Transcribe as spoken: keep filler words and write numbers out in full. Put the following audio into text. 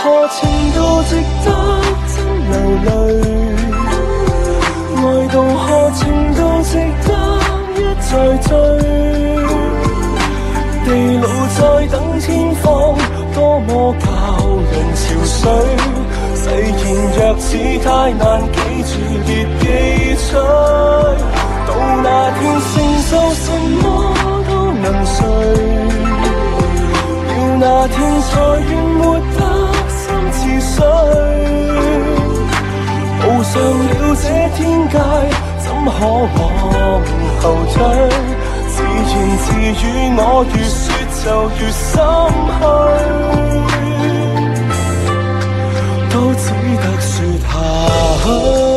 何程度值得真流淚？愛到何程度值得一再追？地老在等天荒，多麼教人憔悴。誓言若只太難記住，別記取。到那天承受什麼都能睡，要那天才願沒得心似水。步上了這天界，怎可往後退？自言自語，我越說就越心虛，都只得說下去。